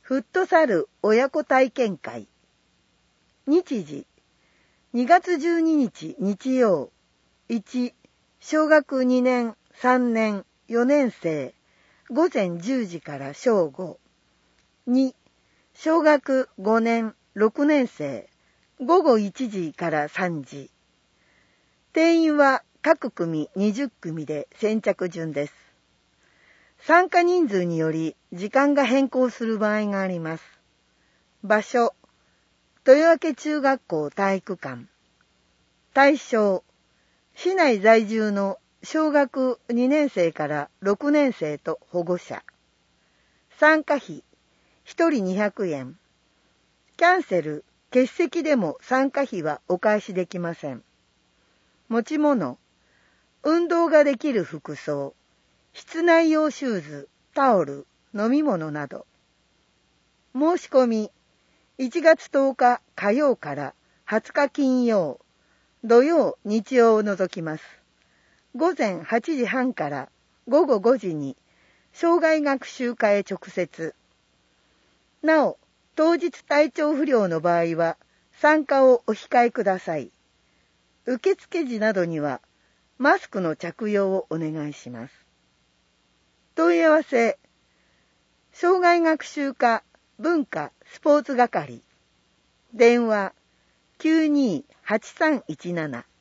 フットサル親子体験会。日時、2月12日日曜。1、小学2年、3年、4年生、午前10時から正午。2、小学5年、6年生、午後1時から3時。定員は各組20組で先着順です。参加人数により時間が変更する場合があります。場所、豊明中学校体育館。対象、市内在住の小学2年生から6年生と保護者。参加費、1人200円。キャンセル、欠席でも参加費はお返しできません。持ち物、運動ができる服装、室内用シューズ、タオル、飲み物など。申し込み、1月10日火曜から20日金曜、土曜、日曜を除きます。午前8時半から午後5時に、障害学習課へ直接。なお、当日体調不良の場合は、参加をお控えください。受付時などには、マスクの着用をお願いします。問い合わせ、障害学習課文化スポーツ係。電話、928317